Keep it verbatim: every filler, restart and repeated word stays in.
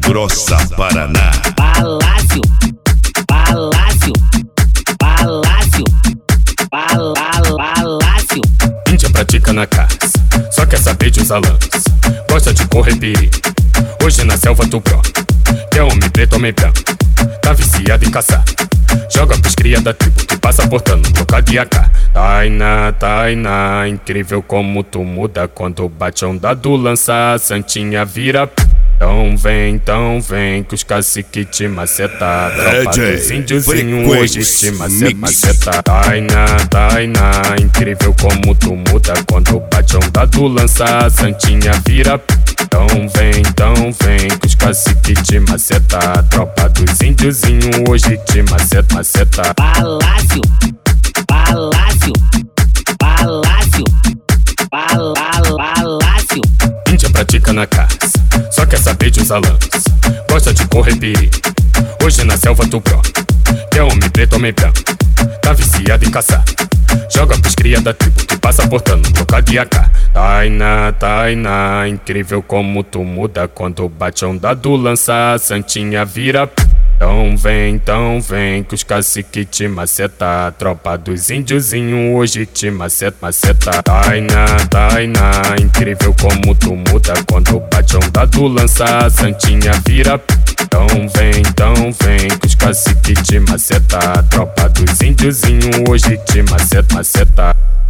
Grossa, Paraná. Palácio, palácio, palácio, palácio, palácio. Índia pratica na caça, só quer saber de usar lança. Gosta de correr perigo, hoje na selva tu pro. Quer homem preto, homem branco, tá viciado em caçar. Joga pros cria da tribo que passa portando troca de A K. Tainá, Tainá, incrível como tu muda quando bate a onda do lança, a santinha vira. Então vem, então vem, que os cacique te maceta. Tropa dos índiozinho hoje te maceta, maceta. Tainá, Tainá, incrível como tu muda quando bate a onda do lança, a santinha vira. Então vem, então vem, que os cacique te maceta. Tropa dos índiozinho hoje te maceta, maceta. Palácio, palácio, palácio, palácio, palácio. Índia pratica na caça, só quer saber de usar lança. Gosta de correr perigo, hoje na selva tu pro. Quer homem preto, homem branco, tá viciado em caçar. Joga pros cria da tribo que passa portando troca de A K. Tainá, Tainá, incrível como tu muda quando bate a onda do lança, a santinha vira. Então vem, então vem, que os cacique te maceta. Tropa dos índiozinho hoje te maceta, maceta. Tainá, Tainá, incrível como tu muda quando bate a onda do lança, a santinha vira. Então vem, então vem, que os cacique te maceta. Tropa dos índiozinho hoje te maceta, maceta.